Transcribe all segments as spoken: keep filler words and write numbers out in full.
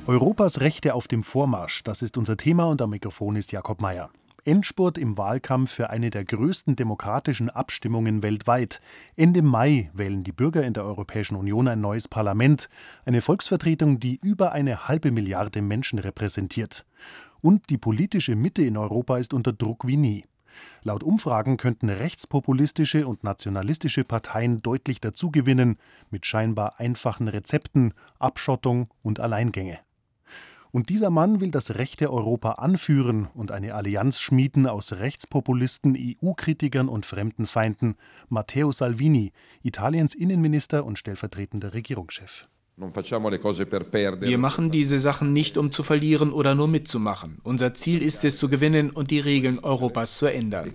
Europas Rechte auf dem Vormarsch, das ist unser Thema und am Mikrofon ist Jakob Mayer. Endspurt im Wahlkampf für eine der größten demokratischen Abstimmungen weltweit. Ende Mai wählen die Bürger in der Europäischen Union ein neues Parlament, eine Volksvertretung, die über eine halbe Milliarde Menschen repräsentiert. Und die politische Mitte in Europa ist unter Druck wie nie. Laut Umfragen könnten rechtspopulistische und nationalistische Parteien deutlich dazugewinnen, mit scheinbar einfachen Rezepten, Abschottung und Alleingänge. Und dieser Mann will das rechte Europa anführen und eine Allianz schmieden aus Rechtspopulisten, E U-Kritikern und Fremdenfeinden. Matteo Salvini, Italiens Innenminister und stellvertretender Regierungschef. Wir machen diese Sachen nicht, um zu verlieren oder nur mitzumachen. Unser Ziel ist es, zu gewinnen und die Regeln Europas zu ändern.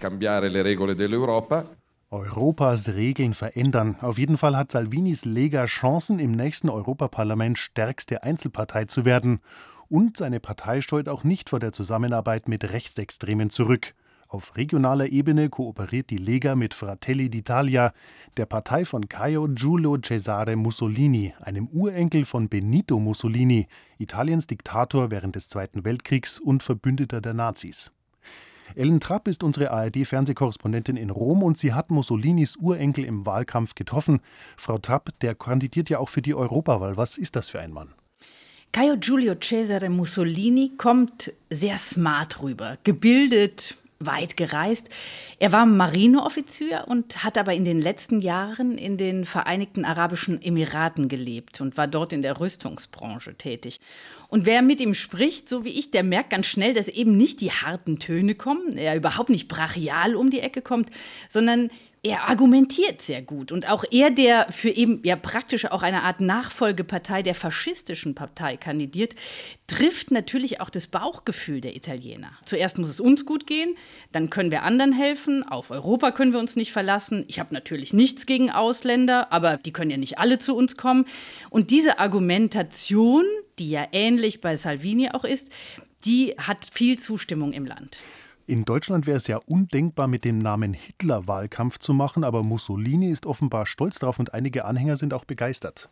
Europas Regeln verändern. Auf jeden Fall hat Salvinis Lega Chancen, im nächsten Europaparlament stärkste Einzelpartei zu werden. Und seine Partei scheut auch nicht vor der Zusammenarbeit mit Rechtsextremen zurück. Auf regionaler Ebene kooperiert die Lega mit Fratelli d'Italia, der Partei von Caio Giulio Cesare Mussolini, einem Urenkel von Benito Mussolini, Italiens Diktator während des Zweiten Weltkriegs und Verbündeter der Nazis. Ellen Trapp ist unsere A R D-Fernsehkorrespondentin in Rom und sie hat Mussolinis Urenkel im Wahlkampf getroffen. Frau Trapp, der kandidiert ja auch für die Europawahl. Was ist das für ein Mann? Caio Giulio Cesare Mussolini kommt sehr smart rüber, gebildet, weit gereist. Er war Marineoffizier und hat aber in den letzten Jahren in den Vereinigten Arabischen Emiraten gelebt und war dort in der Rüstungsbranche tätig. Und wer mit ihm spricht, so wie ich, der merkt ganz schnell, dass eben nicht die harten Töne kommen, er überhaupt nicht brachial um die Ecke kommt, sondern er argumentiert sehr gut. Und auch er, der für eben ja praktisch auch eine Art Nachfolgepartei der faschistischen Partei kandidiert, trifft natürlich auch das Bauchgefühl der Italiener. Zuerst muss es uns gut gehen, dann können wir anderen helfen, auf Europa können wir uns nicht verlassen. Ich habe natürlich nichts gegen Ausländer, aber die können ja nicht alle zu uns kommen. Und diese Argumentation, die ja ähnlich bei Salvini auch ist, die hat viel Zustimmung im Land. In Deutschland wäre es ja undenkbar, mit dem Namen Hitler Wahlkampf zu machen, aber Mussolini ist offenbar stolz drauf und einige Anhänger sind auch begeistert.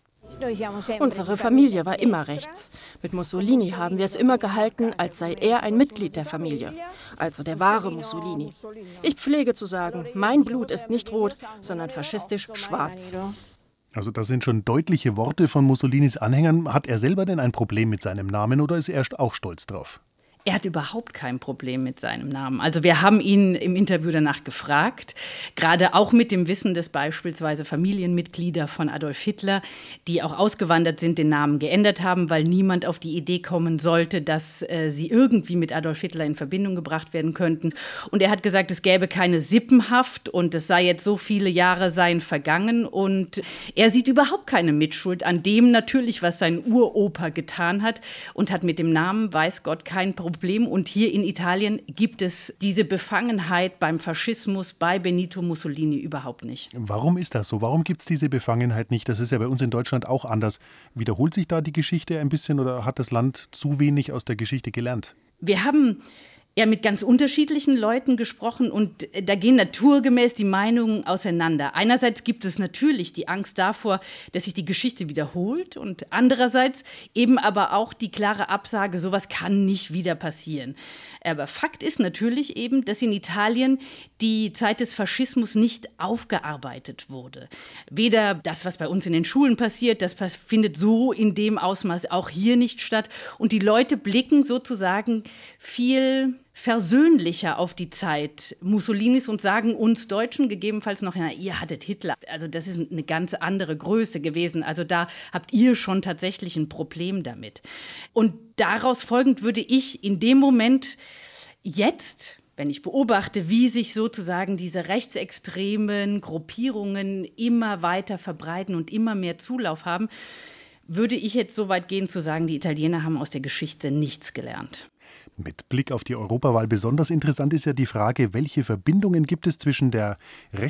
Unsere Familie war immer rechts. Mit Mussolini haben wir es immer gehalten, als sei er ein Mitglied der Familie, also der wahre Mussolini. Ich pflege zu sagen, mein Blut ist nicht rot, sondern faschistisch schwarz. Also das sind schon deutliche Worte von Mussolinis Anhängern. Hat er selber denn ein Problem mit seinem Namen oder ist er auch stolz drauf? Er hat überhaupt kein Problem mit seinem Namen. Also wir haben ihn im Interview danach gefragt, gerade auch mit dem Wissen, dass beispielsweise Familienmitglieder von Adolf Hitler, die auch ausgewandert sind, den Namen geändert haben, weil niemand auf die Idee kommen sollte, dass äh, sie irgendwie mit Adolf Hitler in Verbindung gebracht werden könnten. Und er hat gesagt, es gäbe keine Sippenhaft und es sei jetzt so viele Jahre seien vergangen. Und er sieht überhaupt keine Mitschuld an dem natürlich, was sein Uropa getan hat und hat mit dem Namen, weiß Gott, kein Problem. Problem. Und hier in Italien gibt es diese Befangenheit beim Faschismus, bei Benito Mussolini überhaupt nicht. Warum ist das so? Warum gibt es diese Befangenheit nicht? Das ist ja bei uns in Deutschland auch anders. Wiederholt sich da die Geschichte ein bisschen oder hat das Land zu wenig aus der Geschichte gelernt? Wir haben ja mit ganz unterschiedlichen Leuten gesprochen und da gehen naturgemäß die Meinungen auseinander. Einerseits gibt es natürlich die Angst davor, dass sich die Geschichte wiederholt und andererseits eben aber auch die klare Absage, sowas kann nicht wieder passieren. Aber Fakt ist natürlich eben, dass in Italien die Zeit des Faschismus nicht aufgearbeitet wurde. Weder das, was bei uns in den Schulen passiert, das findet so in dem Ausmaß auch hier nicht statt. Und die Leute blicken sozusagen viel versöhnlicher auf die Zeit Mussolinis und sagen uns Deutschen gegebenenfalls noch, ja, ihr hattet Hitler. Also das ist eine ganz andere Größe gewesen. Also da habt ihr schon tatsächlich ein Problem damit. Und daraus folgend würde ich in dem Moment jetzt, wenn ich beobachte, wie sich sozusagen diese rechtsextremen Gruppierungen immer weiter verbreiten und immer mehr Zulauf haben, würde ich jetzt so weit gehen zu sagen, die Italiener haben aus der Geschichte nichts gelernt. Mit Blick auf die Europawahl besonders interessant ist ja die Frage, welche Verbindungen gibt es zwischen der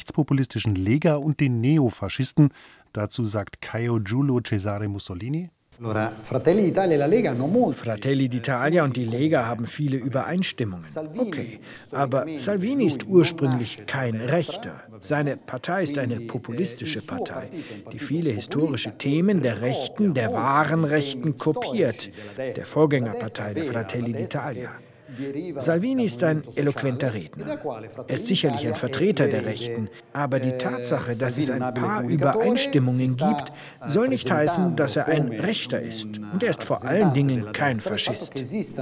rechtspopulistischen Lega und den Neofaschisten? Dazu sagt Caio Giulio Cesare Mussolini. Fratelli d'Italia und die Lega haben viele Übereinstimmungen. Okay, aber Salvini ist ursprünglich kein Rechter. Seine Partei ist eine populistische Partei, die viele historische Themen der Rechten, der wahren Rechten kopiert, der Vorgängerpartei der Fratelli d'Italia. Salvini ist ein eloquenter Redner. Er ist sicherlich ein Vertreter der Rechten, aber die Tatsache, dass es ein paar Übereinstimmungen gibt, soll nicht heißen, dass er ein Rechter ist. Und er ist vor allen Dingen kein Faschist.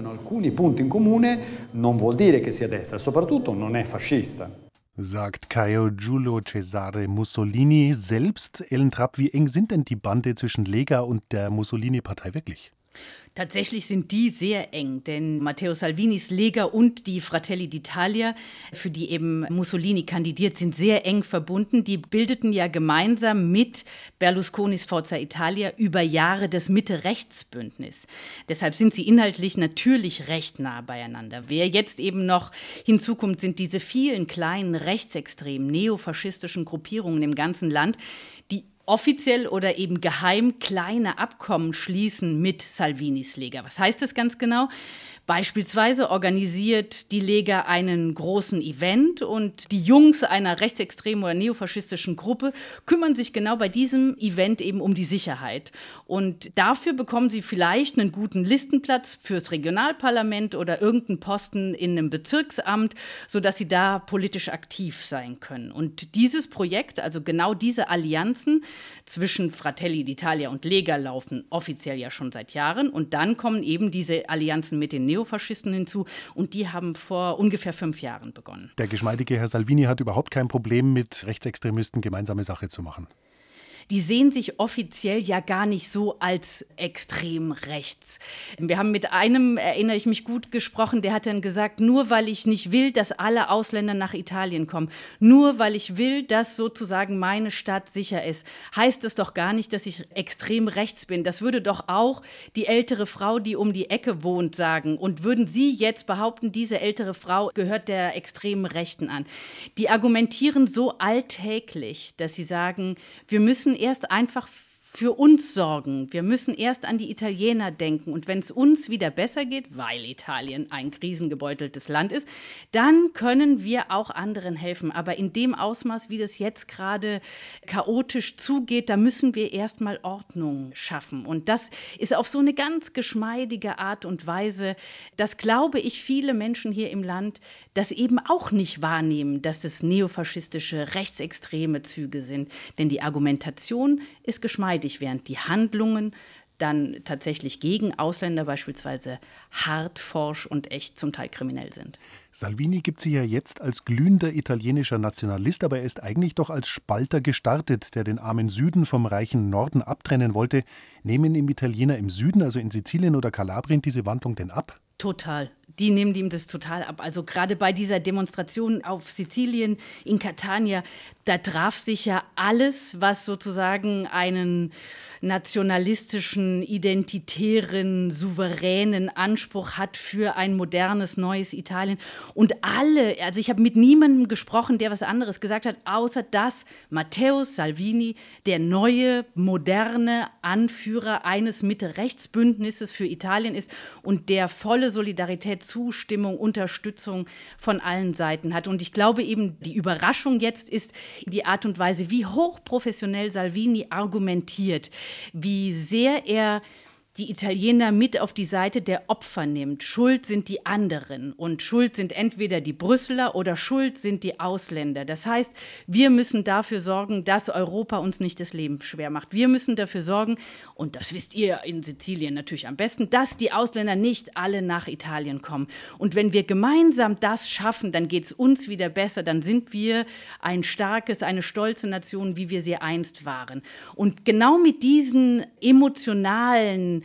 Sagt Caio Giulio Cesare Mussolini selbst. Ellen Trapp, wie eng sind denn die Bande zwischen Lega und der Mussolini-Partei wirklich? Tatsächlich sind die sehr eng, denn Matteo Salvinis Lega und die Fratelli d'Italia, für die eben Mussolini kandidiert, sind sehr eng verbunden. Die bildeten ja gemeinsam mit Berlusconis Forza Italia über Jahre das Mitte-Rechts-Bündnis. Deshalb sind sie inhaltlich natürlich recht nah beieinander. Wer jetzt eben noch hinzukommt, sind diese vielen kleinen rechtsextremen, neofaschistischen Gruppierungen im ganzen Land, die offiziell oder eben geheim kleine Abkommen schließen mit Salvinis Lega. Was heißt das ganz genau? Beispielsweise organisiert die Lega einen großen Event und die Jungs einer rechtsextremen oder neofaschistischen Gruppe kümmern sich genau bei diesem Event eben um die Sicherheit. Und dafür bekommen sie vielleicht einen guten Listenplatz fürs Regionalparlament oder irgendeinen Posten in einem Bezirksamt, sodass sie da politisch aktiv sein können. Und dieses Projekt, also genau diese Allianzen zwischen Fratelli d'Italia und Lega laufen offiziell ja schon seit Jahren. Und dann kommen eben diese Allianzen mit den Neofaschisten hinzu und die haben vor ungefähr fünf Jahren begonnen. Der geschmeidige Herr Salvini hat überhaupt kein Problem, mit Rechtsextremisten gemeinsame Sache zu machen. Die sehen sich offiziell ja gar nicht so als extrem rechts. Wir haben mit einem, erinnere ich mich gut, gesprochen, der hat dann gesagt, nur weil ich nicht will, dass alle Ausländer nach Italien kommen, nur weil ich will, dass sozusagen meine Stadt sicher ist, heißt das doch gar nicht, dass ich extrem rechts bin. Das würde doch auch die ältere Frau, die um die Ecke wohnt, sagen. Und würden Sie jetzt behaupten, diese ältere Frau gehört der extremen Rechten an? Die argumentieren so alltäglich, dass sie sagen, wir müssen erst einfach für uns sorgen. Wir müssen erst an die Italiener denken. Und wenn es uns wieder besser geht, weil Italien ein krisengebeuteltes Land ist, dann können wir auch anderen helfen. Aber in dem Ausmaß, wie das jetzt gerade chaotisch zugeht, da müssen wir erst mal Ordnung schaffen. Und das ist auf so eine ganz geschmeidige Art und Weise, dass, glaube ich, viele Menschen hier im Land das eben auch nicht wahrnehmen, dass es neofaschistische, rechtsextreme Züge sind. Denn die Argumentation ist geschmeidig, während die Handlungen dann tatsächlich gegen Ausländer beispielsweise hart, forsch und echt zum Teil kriminell sind. Salvini gibt sie ja jetzt als glühender italienischer Nationalist, aber er ist eigentlich doch als Spalter gestartet, der den armen Süden vom reichen Norden abtrennen wollte. Nehmen ihm Italiener im Süden, also in Sizilien oder Kalabrien, diese Wandlung denn ab? Total. Die nehmen ihm das total ab. Also gerade bei dieser Demonstration auf Sizilien, in Catania, da traf sich ja alles, was sozusagen einen nationalistischen, identitären, souveränen Anspruch hat für ein modernes, neues Italien. Und alle, also ich habe mit niemandem gesprochen, der was anderes gesagt hat, außer dass Matteo Salvini der neue, moderne Anführer eines Mitte-Rechts-Bündnisses für Italien ist und der volle Solidarität, Zustimmung, Unterstützung von allen Seiten hat. Und ich glaube eben, die Überraschung jetzt ist die Art und Weise, wie hochprofessionell Salvini argumentiert, wie sehr er die Italiener mit auf die Seite der Opfer nimmt. Schuld sind die anderen und schuld sind entweder die Brüsseler oder schuld sind die Ausländer. Das heißt, wir müssen dafür sorgen, dass Europa uns nicht das Leben schwer macht. Wir müssen dafür sorgen, und das wisst ihr in Sizilien natürlich am besten, dass die Ausländer nicht alle nach Italien kommen. Und wenn wir gemeinsam das schaffen, dann geht es uns wieder besser. Dann sind wir ein starkes, eine stolze Nation, wie wir sie einst waren. Und genau mit diesen emotionalen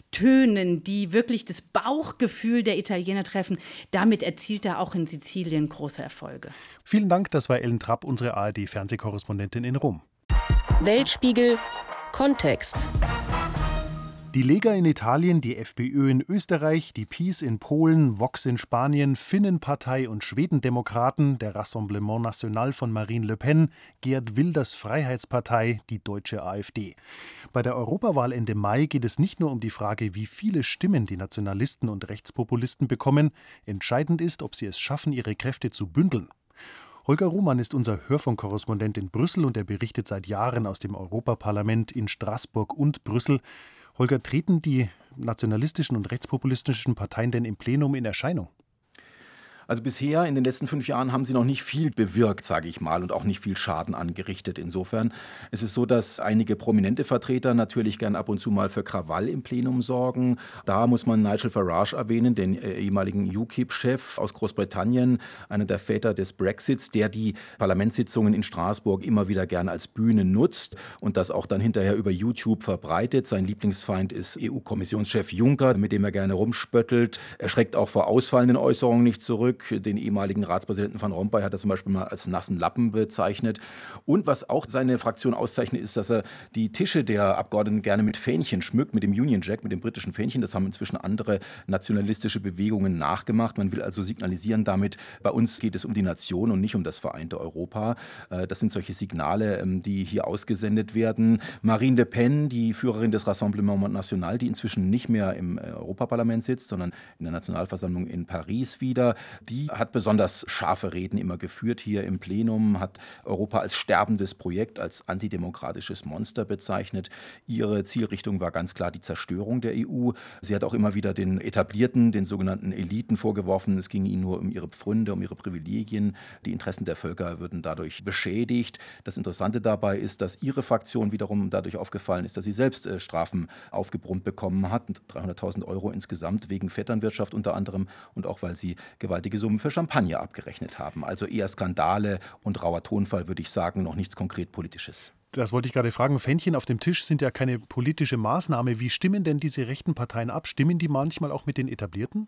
Tönen, die wirklich das Bauchgefühl der Italiener treffen, damit erzielt er auch in Sizilien große Erfolge. Vielen Dank, das war Ellen Trapp, unsere A R D-Fernsehkorrespondentin in Rom. Weltspiegel Kontext. Die Lega in Italien, die FPÖ in Österreich, die PiS in Polen, Vox in Spanien, Finnenpartei und Schwedendemokraten, der Rassemblement National von Marine Le Pen, Geert Wilders Freiheitspartei, die deutsche AfD. Bei der Europawahl Ende Mai geht es nicht nur um die Frage, wie viele Stimmen die Nationalisten und Rechtspopulisten bekommen. Entscheidend ist, ob sie es schaffen, ihre Kräfte zu bündeln. Holger Ruhmann ist unser Hörfunkkorrespondent in Brüssel und er berichtet seit Jahren aus dem Europaparlament in Straßburg und Brüssel. Holger, treten die nationalistischen und rechtspopulistischen Parteien denn im Plenum in Erscheinung? Also bisher in den letzten fünf Jahren haben sie noch nicht viel bewirkt, sage ich mal, und auch nicht viel Schaden angerichtet. Insofern ist es so, dass einige prominente Vertreter natürlich gern ab und zu mal für Krawall im Plenum sorgen. Da muss man Nigel Farage erwähnen, den äh, ehemaligen U K I P-Chef aus Großbritannien, einer der Väter des Brexits, der die Parlamentssitzungen in Straßburg immer wieder gern als Bühne nutzt und das auch dann hinterher über YouTube verbreitet. Sein Lieblingsfeind ist E U-Kommissionschef Juncker, mit dem er gerne rumspöttelt. Er schreckt auch vor ausfallenden Äußerungen nicht zurück. Den ehemaligen Ratspräsidenten Van Rompuy hat er zum Beispiel mal als nassen Lappen bezeichnet. Und was auch seine Fraktion auszeichnet, ist, dass er die Tische der Abgeordneten gerne mit Fähnchen schmückt, mit dem Union Jack, mit dem britischen Fähnchen. Das haben inzwischen andere nationalistische Bewegungen nachgemacht. Man will also signalisieren damit, bei uns geht es um die Nation und nicht um das vereinte Europa. Das sind solche Signale, die hier ausgesendet werden. Marine Le Pen, die Führerin des Rassemblement National, die inzwischen nicht mehr im Europaparlament sitzt, sondern in der Nationalversammlung in Paris wieder, die hat besonders scharfe Reden immer geführt hier im Plenum, hat Europa als sterbendes Projekt, als antidemokratisches Monster bezeichnet. Ihre Zielrichtung war ganz klar die Zerstörung der E U. Sie hat auch immer wieder den Etablierten, den sogenannten Eliten vorgeworfen, es ging ihnen nur um ihre Pfründe, um ihre Privilegien. Die Interessen der Völker würden dadurch beschädigt. Das Interessante dabei ist, dass ihre Fraktion wiederum dadurch aufgefallen ist, dass sie selbst äh, Strafen aufgebrummt bekommen hat, dreihunderttausend Euro insgesamt wegen Vetternwirtschaft unter anderem und auch weil sie gewaltige Summen für Champagner abgerechnet haben. Also eher Skandale und rauer Tonfall, würde ich sagen, noch nichts konkret Politisches. Das wollte ich gerade fragen. Fähnchen auf dem Tisch sind ja keine politische Maßnahme. Wie stimmen denn diese rechten Parteien ab? Stimmen die manchmal auch mit den Etablierten?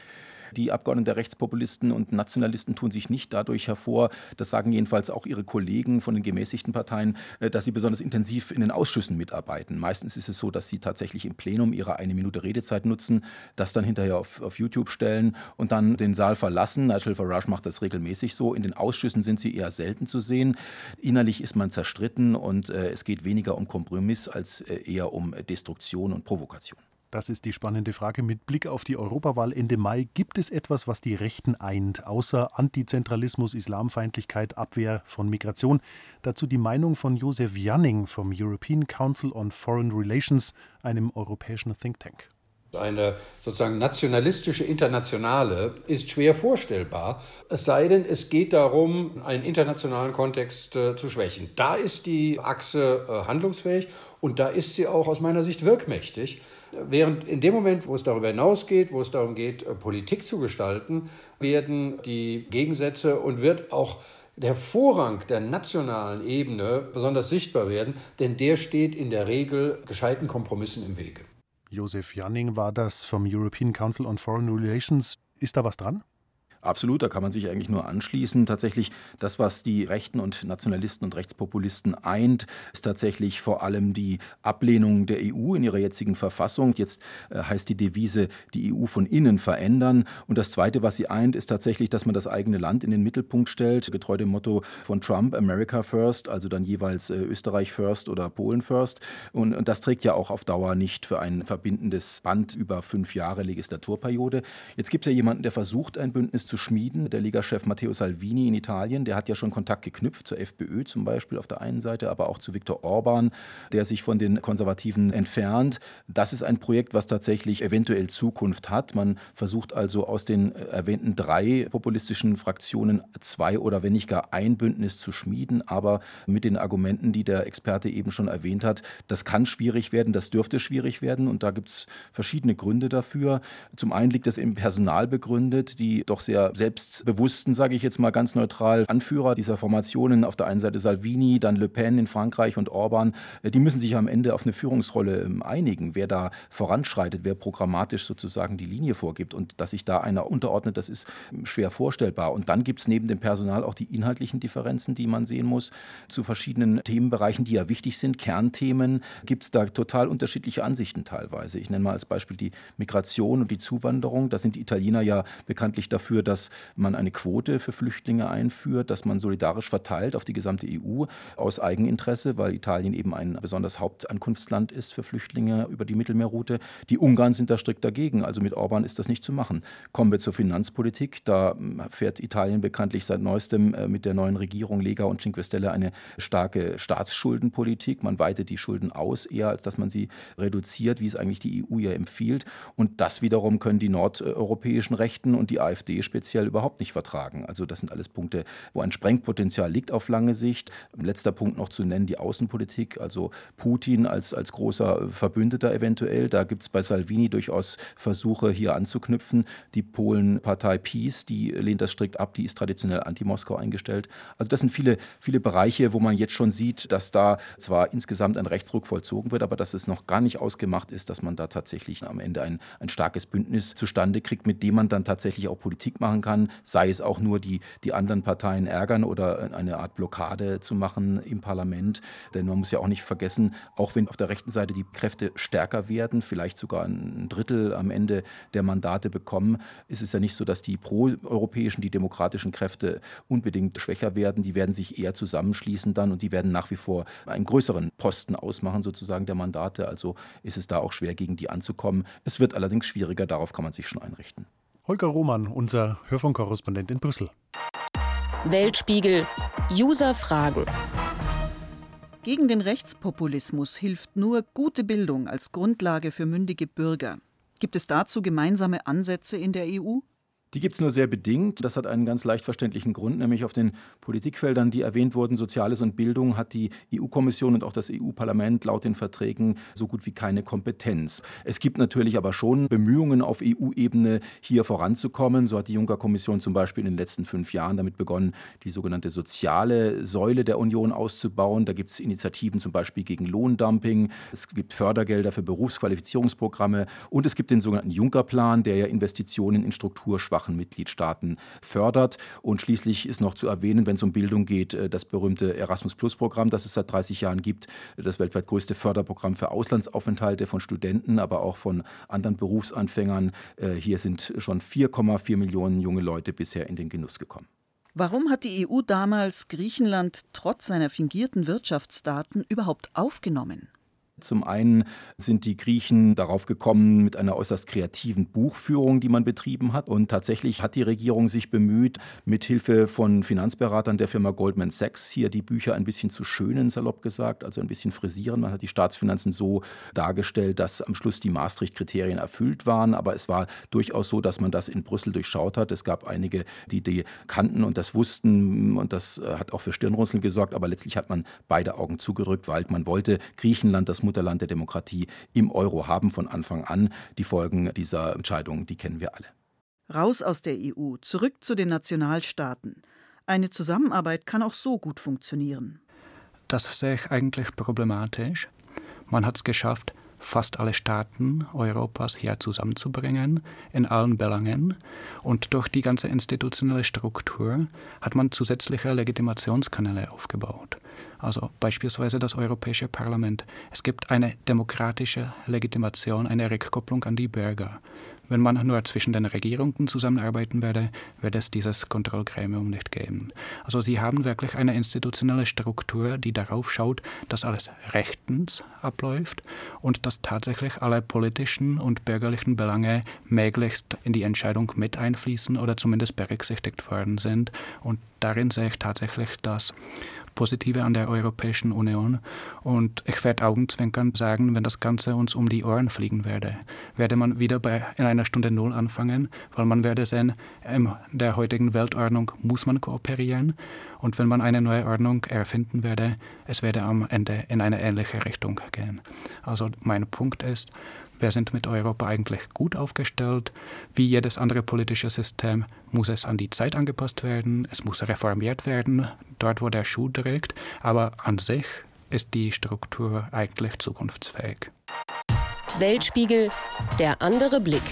Die Abgeordneten der Rechtspopulisten und Nationalisten tun sich nicht dadurch hervor, das sagen jedenfalls auch ihre Kollegen von den gemäßigten Parteien, dass sie besonders intensiv in den Ausschüssen mitarbeiten. Meistens ist es so, dass sie tatsächlich im Plenum ihre eine Minute Redezeit nutzen, das dann hinterher auf, auf YouTube stellen und dann den Saal verlassen. Nigel Farage macht das regelmäßig so. In den Ausschüssen sind sie eher selten zu sehen. Innerlich ist man zerstritten und äh, es geht weniger um Kompromiss als äh, eher um Destruktion und Provokation. Das ist die spannende Frage. Mit Blick auf die Europawahl Ende Mai, gibt es etwas, was die Rechten eint, außer Antizentralismus, Islamfeindlichkeit, Abwehr von Migration? Dazu die Meinung von Josef Janning vom European Council on Foreign Relations, einem europäischen Think Tank. Eine sozusagen nationalistische Internationale ist schwer vorstellbar, es sei denn, es geht darum, einen internationalen Kontext äh, zu schwächen. Da ist die Achse äh, handlungsfähig und da ist sie auch aus meiner Sicht wirkmächtig. Während in dem Moment, wo es darüber hinausgeht, wo es darum geht, äh, Politik zu gestalten, werden die Gegensätze und wird auch der Vorrang der nationalen Ebene besonders sichtbar werden, denn der steht in der Regel gescheiten Kompromissen im Wege. Josef Janning war das vom European Council on Foreign Relations. Ist da was dran? Absolut, da kann man sich eigentlich nur anschließen. Tatsächlich, das, was die Rechten und Nationalisten und Rechtspopulisten eint, ist tatsächlich vor allem die Ablehnung der E U in ihrer jetzigen Verfassung. Jetzt äh, heißt die Devise, die E U von innen verändern. Und das Zweite, was sie eint, ist tatsächlich, dass man das eigene Land in den Mittelpunkt stellt, getreu dem Motto von Trump, America First, also dann jeweils äh, Österreich First oder Polen First. Und, und das trägt ja auch auf Dauer nicht für ein verbindendes Band über fünf Jahre Legislaturperiode. Jetzt gibt es ja jemanden, der versucht, ein Bündnis zu schmieden. Der Lega-Chef Matteo Salvini in Italien, der hat ja schon Kontakt geknüpft zur FPÖ zum Beispiel auf der einen Seite, aber auch zu Viktor Orban, der sich von den Konservativen entfernt. Das ist ein Projekt, was tatsächlich eventuell Zukunft hat. Man versucht also aus den erwähnten drei populistischen Fraktionen zwei oder wenn nicht gar ein Bündnis zu schmieden, aber mit den Argumenten, die der Experte eben schon erwähnt hat, das kann schwierig werden, das dürfte schwierig werden und da gibt es verschiedene Gründe dafür. Zum einen liegt das im Personal begründet, die doch sehr der selbstbewussten, sage ich jetzt mal ganz neutral, Anführer dieser Formationen, auf der einen Seite Salvini, dann Le Pen in Frankreich und Orban, die müssen sich am Ende auf eine Führungsrolle einigen, wer da voranschreitet, wer programmatisch sozusagen die Linie vorgibt. Und dass sich da einer unterordnet, das ist schwer vorstellbar. Und dann gibt es neben dem Personal auch die inhaltlichen Differenzen, die man sehen muss. Zu verschiedenen Themenbereichen, die ja wichtig sind, Kernthemen, gibt es da total unterschiedliche Ansichten teilweise. Ich nenne mal als Beispiel die Migration und die Zuwanderung. Da sind die Italiener ja bekanntlich dafür, dass man eine Quote für Flüchtlinge einführt, dass man solidarisch verteilt auf die gesamte E U aus Eigeninteresse, weil Italien eben ein besonders Hauptankunftsland ist für Flüchtlinge über die Mittelmeerroute. Die Ungarn sind da strikt dagegen, also mit Orban ist das nicht zu machen. Kommen wir zur Finanzpolitik, da fährt Italien bekanntlich seit neuestem mit der neuen Regierung Lega und Cinque Stelle eine starke Staatsschuldenpolitik. Man weitet die Schulden aus, eher als dass man sie reduziert, wie es eigentlich die E U ja empfiehlt. Und das wiederum können die nordeuropäischen Rechten und die AfD speziell überhaupt nicht vertragen. Also das sind alles Punkte, wo ein Sprengpotenzial liegt auf lange Sicht. Letzter Punkt noch zu nennen, die Außenpolitik, also Putin als, als großer Verbündeter eventuell. Da gibt es bei Salvini durchaus Versuche, hier anzuknüpfen. Die Polen-Partei PiS, die lehnt das strikt ab, die ist traditionell anti-Moskau eingestellt. Also das sind viele, viele Bereiche, wo man jetzt schon sieht, dass da zwar insgesamt ein Rechtsruck vollzogen wird, aber dass es noch gar nicht ausgemacht ist, dass man da tatsächlich am Ende ein, ein starkes Bündnis zustande kriegt, mit dem man dann tatsächlich auch Politik machen kann, sei es auch nur die, die anderen Parteien ärgern oder eine Art Blockade zu machen im Parlament. Denn man muss ja auch nicht vergessen, auch wenn auf der rechten Seite die Kräfte stärker werden, vielleicht sogar ein Drittel am Ende der Mandate bekommen, ist es ja nicht so, dass die proeuropäischen, die demokratischen Kräfte unbedingt schwächer werden. Die werden sich eher zusammenschließen dann und die werden nach wie vor einen größeren Posten ausmachen, sozusagen der Mandate. Also ist es da auch schwer, gegen die anzukommen. Es wird allerdings schwieriger, darauf kann man sich schon einrichten. Holger Roman, unser Hörfunkkorrespondent in Brüssel. Weltspiegel. User fragen. Gegen den Rechtspopulismus hilft nur gute Bildung als Grundlage für mündige Bürger. Gibt es dazu gemeinsame Ansätze in der E U? Die gibt es nur sehr bedingt. Das hat einen ganz leicht verständlichen Grund, nämlich auf den Politikfeldern, die erwähnt wurden, Soziales und Bildung, hat die E U-Kommission und auch das E U-Parlament laut den Verträgen so gut wie keine Kompetenz. Es gibt natürlich aber schon Bemühungen auf E U-Ebene, hier voranzukommen. So hat die Juncker-Kommission zum Beispiel in den letzten fünf Jahren damit begonnen, die sogenannte soziale Säule der Union auszubauen. Da gibt es Initiativen zum Beispiel gegen Lohndumping. Es gibt Fördergelder für Berufsqualifizierungsprogramme und es gibt den sogenannten Juncker-Plan, der ja Investitionen in strukturschwache Mitgliedstaaten fördert. Und schließlich ist noch zu erwähnen, wenn es um Bildung geht, das berühmte Erasmus-Plus-Programm, das es seit dreißig Jahren gibt, das weltweit größte Förderprogramm für Auslandsaufenthalte von Studenten, aber auch von anderen Berufsanfängern. Hier sind schon vier Komma vier Millionen junge Leute bisher in den Genuss gekommen. Warum hat die E U damals Griechenland trotz seiner fingierten Wirtschaftsdaten überhaupt aufgenommen? Zum einen sind die Griechen darauf gekommen mit einer äußerst kreativen Buchführung, die man betrieben hat. Und tatsächlich hat die Regierung sich bemüht, mit Hilfe von Finanzberatern der Firma Goldman Sachs hier die Bücher ein bisschen zu schönen, salopp gesagt, also ein bisschen frisieren. Man hat die Staatsfinanzen so dargestellt, dass am Schluss die Maastricht-Kriterien erfüllt waren. Aber es war durchaus so, dass man das in Brüssel durchschaut hat. Es gab einige, die die kannten und das wussten. Und das hat auch für Stirnrunzeln gesorgt. Aber letztlich hat man beide Augen zugedrückt, weil man wollte Griechenland, das Mutterland der Demokratie, im Euro haben von Anfang an. Die Folgen dieser Entscheidung, die kennen wir alle. Raus aus der E U, zurück zu den Nationalstaaten. Eine Zusammenarbeit kann auch so gut funktionieren. Das sehe ich eigentlich problematisch. Man hat es geschafft, fast alle Staaten Europas hier zusammenzubringen, in allen Belangen. Und durch die ganze institutionelle Struktur hat man zusätzliche Legitimationskanäle aufgebaut. Also beispielsweise das Europäische Parlament. Es gibt eine demokratische Legitimation, eine Rückkopplung an die Bürger. Wenn man nur zwischen den Regierungen zusammenarbeiten würde, würde es dieses Kontrollgremium nicht geben. Also sie haben wirklich eine institutionelle Struktur, die darauf schaut, dass alles rechtens abläuft und dass tatsächlich alle politischen und bürgerlichen Belange möglichst in die Entscheidung mit einfließen oder zumindest berücksichtigt worden sind. Und darin sehe ich tatsächlich das Positive an der Europäischen Union. Und ich werde augenzwinkernd sagen, wenn das Ganze uns um die Ohren fliegen werde, werde man wieder bei, in einer Stunde Null anfangen, weil man werde sehen, in der heutigen Weltordnung muss man kooperieren. Und wenn man eine neue Ordnung erfinden werde, es werde am Ende in eine ähnliche Richtung gehen. Also mein Punkt ist, wir sind mit Europa eigentlich gut aufgestellt. Wie jedes andere politische System muss es an die Zeit angepasst werden, es muss reformiert werden, dort wo der Schuh drückt, aber an sich ist die Struktur eigentlich zukunftsfähig. Weltspiegel, der andere Blick.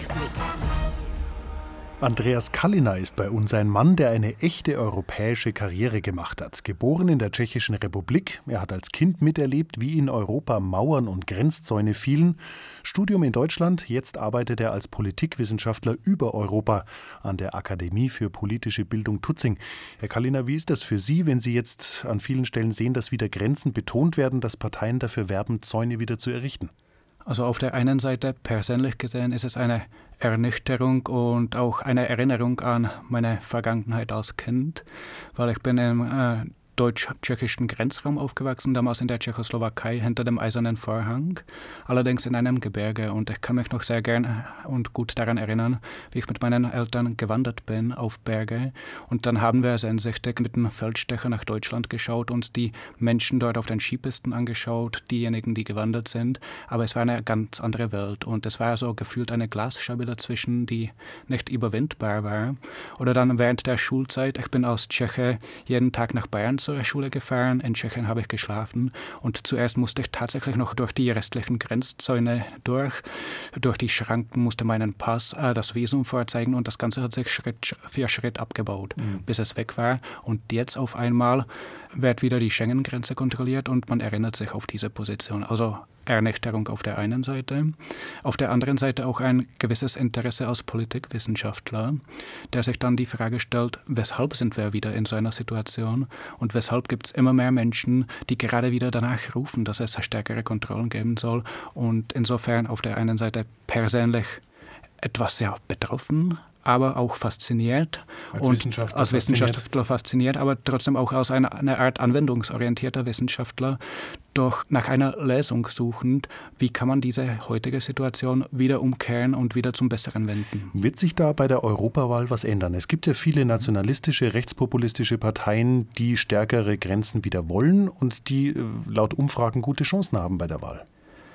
Andreas Kalliner ist bei uns ein Mann, der eine echte europäische Karriere gemacht hat. Geboren in der Tschechischen Republik, er hat als Kind miterlebt, wie in Europa Mauern und Grenzzäune fielen. Studium in Deutschland, jetzt arbeitet er als Politikwissenschaftler über Europa an der Akademie für politische Bildung Tutzing. Herr Kalliner, wie ist das für Sie, wenn Sie jetzt an vielen Stellen sehen, dass wieder Grenzen betont werden, dass Parteien dafür werben, Zäune wieder zu errichten? Also auf der einen Seite, persönlich gesehen, ist es eine Ernüchterung und auch eine Erinnerung an meine Vergangenheit als Kind, weil ich bin im äh, deutsch-tschechischen Grenzraum aufgewachsen, damals in der Tschechoslowakei hinter dem Eisernen Vorhang, allerdings in einem Gebirge. Und ich kann mich noch sehr gern und gut daran erinnern, wie ich mit meinen Eltern gewandert bin auf Berge. Und dann haben wir sehnsüchtig mit dem Feldstecher nach Deutschland geschaut, uns die Menschen dort auf den Skipisten angeschaut, diejenigen, die gewandert sind. Aber es war eine ganz andere Welt und es war so gefühlt eine Glasscheibe dazwischen, die nicht überwindbar war. Oder dann während der Schulzeit, ich bin aus Tscheche jeden Tag nach Bayern zur Schule gefahren, in Tschechien habe ich geschlafen und zuerst musste ich tatsächlich noch durch die restlichen Grenzzäune durch. Durch die Schranken musste meinen Pass, äh, das Visum vorzeigen und das Ganze hat sich Schritt für Schritt abgebaut, mhm. bis es weg war. Und jetzt auf einmal wird wieder die Schengen-Grenze kontrolliert und man erinnert sich auf diese Position. Also Ernüchterung auf der einen Seite, auf der anderen Seite auch ein gewisses Interesse als Politikwissenschaftler, der sich dann die Frage stellt, weshalb sind wir wieder in so einer Situation und weshalb gibt es immer mehr Menschen, die gerade wieder danach rufen, dass es stärkere Kontrollen geben soll und insofern auf der einen Seite persönlich etwas sehr betroffen, aber auch fasziniert als und Wissenschaftler als Wissenschaftler fasziniert, aber trotzdem auch als eine, eine Art anwendungsorientierter Wissenschaftler, doch nach einer Lösung suchend, wie kann man diese heutige Situation wieder umkehren und wieder zum Besseren wenden. Wird sich da bei der Europawahl was ändern? Es gibt ja viele nationalistische, rechtspopulistische Parteien, die stärkere Grenzen wieder wollen und die laut Umfragen gute Chancen haben bei der Wahl.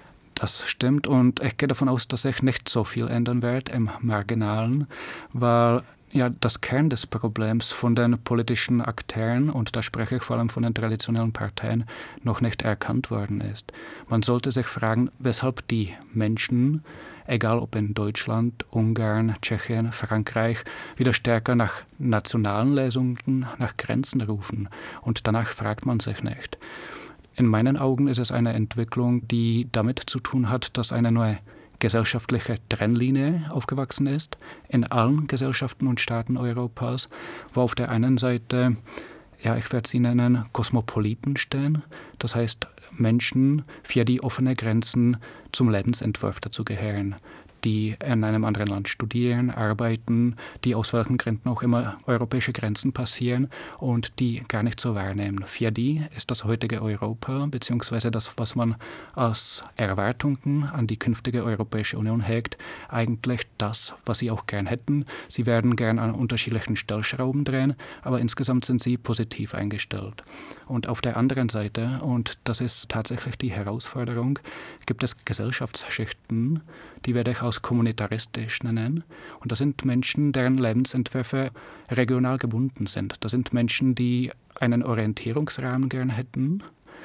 Das stimmt und ich gehe davon aus, dass sich nicht so viel ändern wird im Marginalen, weil ja das Kern des Problems von den politischen Akteuren, und da spreche ich vor allem von den traditionellen Parteien, noch nicht erkannt worden ist. Man sollte sich fragen, weshalb die Menschen, egal ob in Deutschland, Ungarn, Tschechien, Frankreich, wieder stärker nach nationalen Lösungen, nach Grenzen rufen. Und danach fragt man sich nicht. In meinen Augen ist es eine Entwicklung, die damit zu tun hat, dass eine neue gesellschaftliche Trennlinie aufgewachsen ist in allen Gesellschaften und Staaten Europas, wo auf der einen Seite, ja, ich werde sie nennen, Kosmopoliten stehen, das heißt Menschen, für die offene Grenzen zum Lebensentwurf dazu gehören, die in einem anderen Land studieren, arbeiten, die aus welchen Gründen auch immer europäische Grenzen passieren und die gar nicht so wahrnehmen. Für die ist das heutige Europa, beziehungsweise das, was man als Erwartungen an die künftige Europäische Union hegt, eigentlich das, was sie auch gern hätten. Sie werden gern an unterschiedlichen Stellschrauben drehen, aber insgesamt sind sie positiv eingestellt. Und auf der anderen Seite, und das ist tatsächlich die Herausforderung, gibt es Gesellschaftsschichten, die werde ich als kommunitaristisch nennen. Und das sind Menschen, deren Lebensentwürfe regional gebunden sind. Das sind Menschen, die einen Orientierungsrahmen gern hätten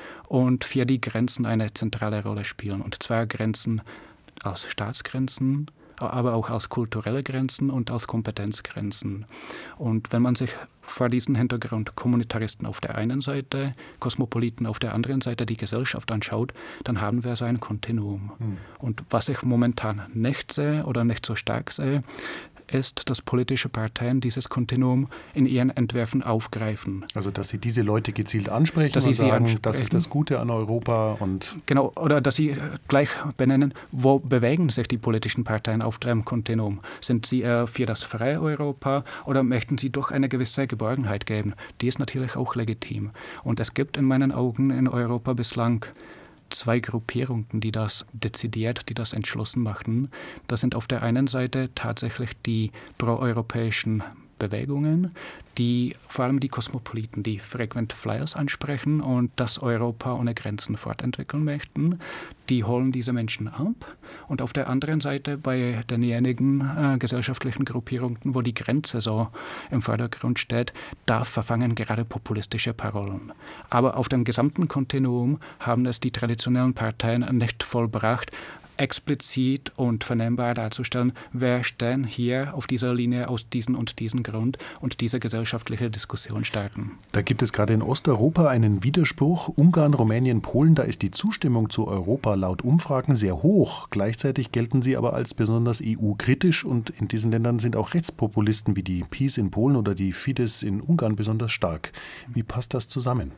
und für die Grenzen eine zentrale Rolle spielen. Und zwar Grenzen als Staatsgrenzen, aber auch als kulturelle Grenzen und als Kompetenzgrenzen. Und wenn man sich vor diesem Hintergrund Kommunitaristen auf der einen Seite, Kosmopoliten auf der anderen Seite die Gesellschaft anschaut, dann haben wir so ein Kontinuum. Hm. Und was ich momentan nicht sehe oder nicht so stark sehe, ist, dass politische Parteien dieses Kontinuum in ihren Entwürfen aufgreifen. Also, dass sie diese Leute gezielt ansprechen dass und sie sagen, sie das ist das Gute an Europa. Und genau, oder dass sie gleich benennen, wo bewegen sich die politischen Parteien auf dem Kontinuum? Sind sie eher für das freie Europa oder möchten sie doch eine gewisse Geborgenheit geben? Die ist natürlich auch legitim. Und es gibt in meinen Augen in Europa bislang zwei Gruppierungen, die das dezidiert, die das entschlossen machen. Das sind auf der einen Seite tatsächlich die proeuropäischen Bewegungen, die vor allem die Kosmopoliten, die Frequent Flyers ansprechen und das Europa ohne Grenzen fortentwickeln möchten. Die holen diese Menschen ab. Und auf der anderen Seite bei denjenigen äh, gesellschaftlichen Gruppierungen, wo die Grenze so im Vordergrund steht, da verfangen gerade populistische Parolen. Aber auf dem gesamten Kontinuum haben es die traditionellen Parteien nicht vollbracht, explizit und vernehmbar darzustellen, wer stehen hier auf dieser Linie aus diesem und diesem Grund und diese gesellschaftliche Diskussion starten. Da gibt es gerade in Osteuropa einen Widerspruch. Ungarn, Rumänien, Polen, da ist die Zustimmung zu Europa laut Umfragen sehr hoch. Gleichzeitig gelten sie aber als besonders E U-kritisch und in diesen Ländern sind auch Rechtspopulisten wie die PiS in Polen oder die Fidesz in Ungarn besonders stark. Wie passt das zusammen?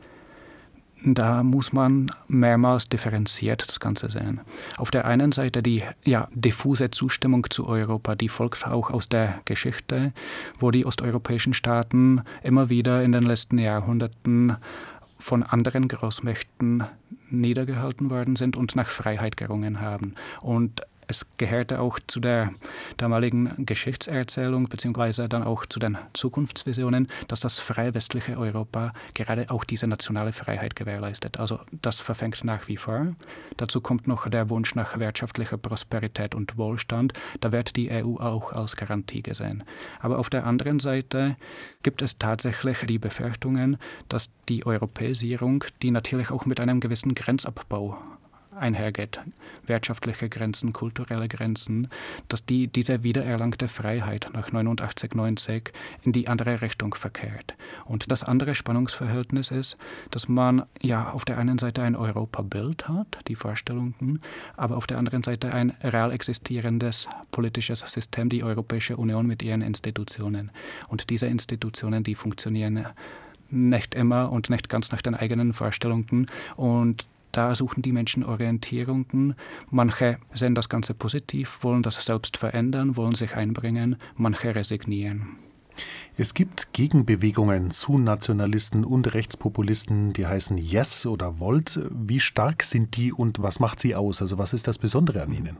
Da muss man mehrmals differenziert das Ganze sehen. Auf der einen Seite die ja, diffuse Zustimmung zu Europa, die folgt auch aus der Geschichte, wo die osteuropäischen Staaten immer wieder in den letzten Jahrhunderten von anderen Großmächten niedergehalten worden sind und nach Freiheit gerungen haben. Und es gehörte auch zu der damaligen Geschichtserzählung beziehungsweise dann auch zu den Zukunftsvisionen, dass das freie westliche Europa gerade auch diese nationale Freiheit gewährleistet. Also das verfängt nach wie vor. Dazu kommt noch der Wunsch nach wirtschaftlicher Prosperität und Wohlstand. Da wird die E U auch als Garantie gesehen. Aber auf der anderen Seite gibt es tatsächlich die Befürchtungen, dass die Europäisierung, die natürlich auch mit einem gewissen Grenzabbau einhergeht, wirtschaftliche Grenzen, kulturelle Grenzen, dass die, diese wiedererlangte Freiheit nach neunundachtzig, neunzig in die andere Richtung verkehrt. Und das andere Spannungsverhältnis ist, dass man ja auf der einen Seite ein Europabild hat, die Vorstellungen, aber auf der anderen Seite ein real existierendes politisches System, die Europäische Union mit ihren Institutionen. Und diese Institutionen, die funktionieren nicht immer und nicht ganz nach den eigenen Vorstellungen und da suchen die Menschen Orientierungen. Manche sehen das Ganze positiv, wollen das selbst verändern, wollen sich einbringen, manche resignieren. Es gibt Gegenbewegungen zu Nationalisten und Rechtspopulisten, die heißen Yes oder Volt. Wie stark sind die und was macht sie aus? Also was ist das Besondere an ihnen?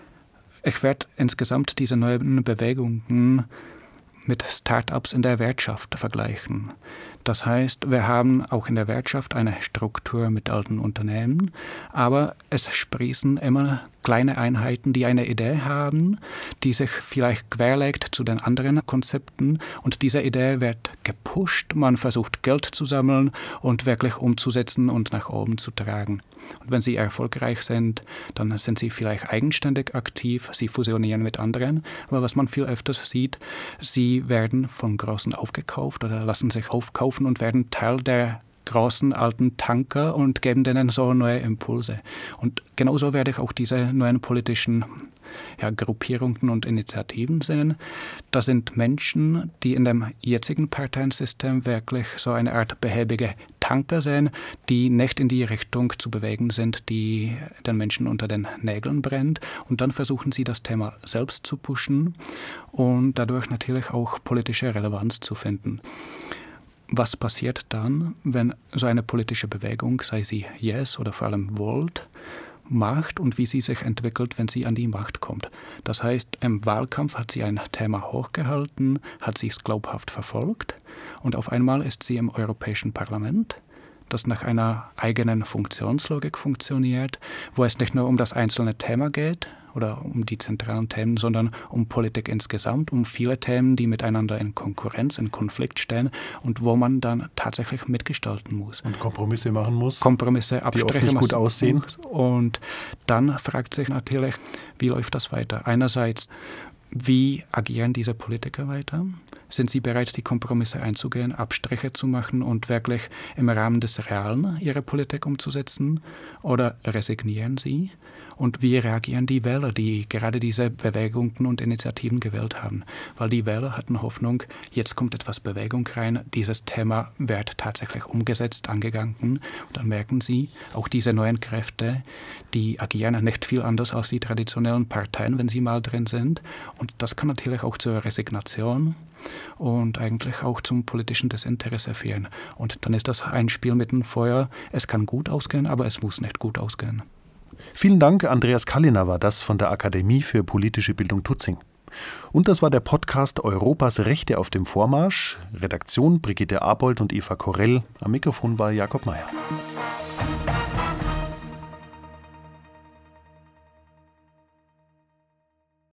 Ich werde insgesamt diese neuen Bewegungen mit Start-ups in der Wirtschaft vergleichen. Das heißt, wir haben auch in der Wirtschaft eine Struktur mit alten Unternehmen, aber es sprießen immer kleine Einheiten, die eine Idee haben, die sich vielleicht querlegt zu den anderen Konzepten und diese Idee wird gepusht, man versucht Geld zu sammeln und wirklich umzusetzen und nach oben zu tragen. Und wenn sie erfolgreich sind, dann sind sie vielleicht eigenständig aktiv, sie fusionieren mit anderen, aber was man viel öfters sieht, sie werden von Großen aufgekauft oder lassen sich aufkaufen und werden Teil der großen alten Tanker und geben denen so neue Impulse. Und genauso werde ich auch diese neuen politischen ja, Gruppierungen und Initiativen sehen. Das sind Menschen, die in dem jetzigen Parteiensystem wirklich so eine Art behäbige Tanker sehen, die nicht in die Richtung zu bewegen sind, die den Menschen unter den Nägeln brennt. Und dann versuchen sie, das Thema selbst zu pushen und dadurch natürlich auch politische Relevanz zu finden. Was passiert dann, wenn so eine politische Bewegung, sei sie Yes oder vor allem Volt, macht und wie sie sich entwickelt, wenn sie an die Macht kommt? Das heißt, im Wahlkampf hat sie ein Thema hochgehalten, hat sie es glaubhaft verfolgt und auf einmal ist sie im Europäischen Parlament, das nach einer eigenen Funktionslogik funktioniert, wo es nicht nur um das einzelne Thema geht oder um die zentralen Themen, sondern um Politik insgesamt, um viele Themen, die miteinander in Konkurrenz, in Konflikt stehen und wo man dann tatsächlich mitgestalten muss. Und Kompromisse machen muss. Kompromisse, Abstriche. Die oft nicht gut aussehen. Und dann fragt sich natürlich, wie läuft das weiter? Einerseits, wie agieren diese Politiker weiter? Sind sie bereit, die Kompromisse einzugehen, Abstriche zu machen und wirklich im Rahmen des Realen ihre Politik umzusetzen? Oder resignieren sie? Und wie reagieren die Wähler, die gerade diese Bewegungen und Initiativen gewählt haben? Weil die Wähler hatten Hoffnung, jetzt kommt etwas Bewegung rein, dieses Thema wird tatsächlich umgesetzt, angegangen. Und dann merken sie, auch diese neuen Kräfte, die agieren nicht viel anders als die traditionellen Parteien, wenn sie mal drin sind. Und das kann natürlich auch zur Resignation und eigentlich auch zum politischen Desinteresse führen. Und dann ist das ein Spiel mit dem Feuer. Es kann gut ausgehen, aber es muss nicht gut ausgehen. Vielen Dank, Andreas Kalliner war das von der Akademie für politische Bildung Tutzing. Und das war der Podcast Europas Rechte auf dem Vormarsch. Redaktion Brigitte Abold und Eva Korell. Am Mikrofon war Jakob Mayer.